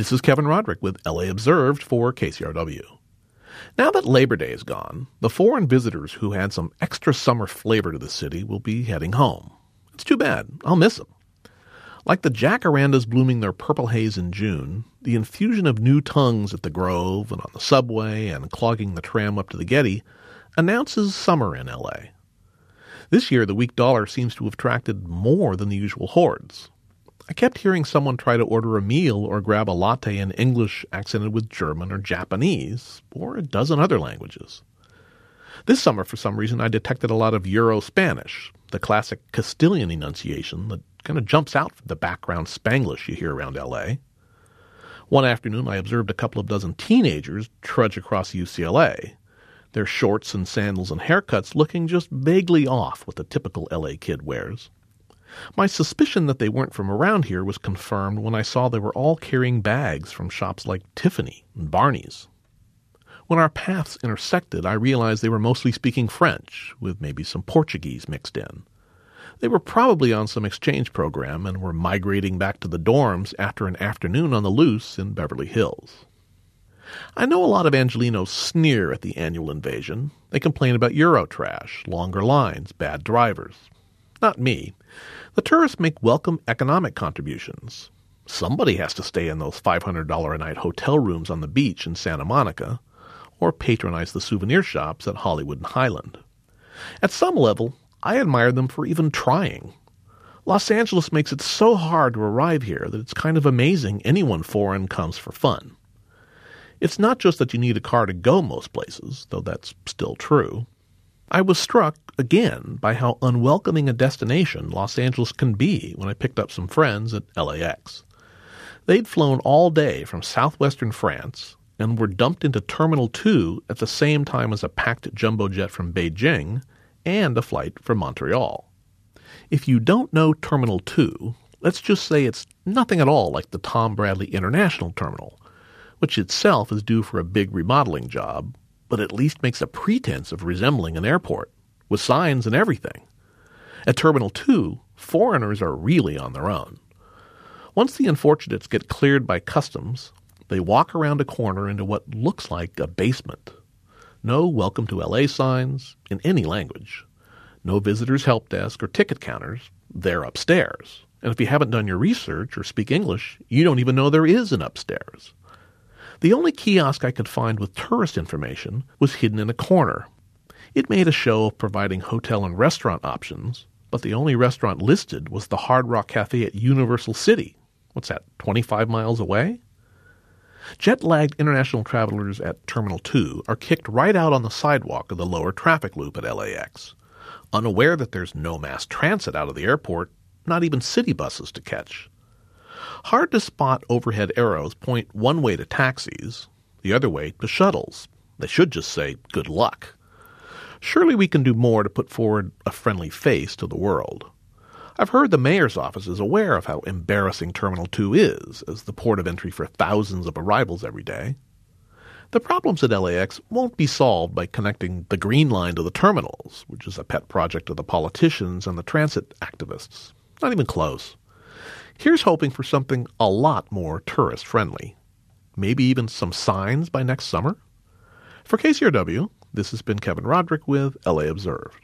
This is Kevin Roderick with LA Observed for KCRW. Now that Labor Day is gone, the foreign visitors who had some extra summer flavor to the city will be heading home. It's too bad. I'll miss them. Like the jacarandas blooming their purple haze in June, the infusion of new tongues at the Grove and on the subway and clogging the tram up to the Getty announces summer in LA. This year, the weak dollar seems to have attracted more than the usual hordes. I kept hearing someone try to order a meal or grab a latte in English accented with German or Japanese, or a dozen other languages. This summer, for some reason, I detected a lot of Euro-Spanish, the classic Castilian enunciation that kind of jumps out from the background Spanglish you hear around L.A. One afternoon, I observed a couple of dozen teenagers trudge across UCLA, their shorts and sandals and haircuts looking just vaguely off what the typical L.A. kid wears. My suspicion that they weren't from around here was confirmed when I saw they were all carrying bags from shops like Tiffany and Barney's. When our paths intersected, I realized they were mostly speaking French, with maybe some Portuguese mixed in. They were probably on some exchange program and were migrating back to the dorms after an afternoon on the loose in Beverly Hills. I know a lot of Angelenos sneer at the annual invasion. They complain about Eurotrash, longer lines, bad drivers. Not me. The tourists make welcome economic contributions. Somebody has to stay in those $500 a night hotel rooms on the beach in Santa Monica, or patronize the souvenir shops at Hollywood and Highland. At some level, I admire them for even trying. Los Angeles makes it so hard to arrive here that it's kind of amazing anyone foreign comes for fun. It's not just that you need a car to go most places, though that's still true. I was struck, again, by how unwelcoming a destination Los Angeles can be when I picked up some friends at LAX. They'd flown all day from southwestern France and were dumped into Terminal 2 at the same time as a packed jumbo jet from Beijing and a flight from Montreal. If you don't know Terminal 2, let's just say it's nothing at all like the Tom Bradley International Terminal, which itself is due for a big remodeling job, but at least makes a pretense of resembling an airport, with signs and everything. At Terminal 2, foreigners are really on their own. Once the unfortunates get cleared by customs, they walk around a corner into what looks like a basement. No welcome to LA signs in any language. No visitors help desk or ticket counters. They're upstairs. And if you haven't done your research or speak English, you don't even know there is an upstairs. The only kiosk I could find with tourist information was hidden in a corner. It made a show of providing hotel and restaurant options, but the only restaurant listed was the Hard Rock Cafe at Universal City. What's that, 25 miles away? Jet-lagged international travelers at Terminal 2 are kicked right out on the sidewalk of the lower traffic loop at LAX, unaware that there's no mass transit out of the airport, not even city buses to catch. Hard to spot overhead arrows point one way to taxis, the other way to shuttles. They should just say, good luck. Surely we can do more to put forward a friendly face to the world. I've heard the mayor's office is aware of how embarrassing Terminal 2 is as the port of entry for thousands of arrivals every day. The problems at LAX won't be solved by connecting the Green Line to the terminals, which is a pet project of the politicians and the transit activists. Not even close. Here's hoping for something a lot more tourist-friendly. Maybe even some signs by next summer? For KCRW, this has been Kevin Roderick with LA Observed.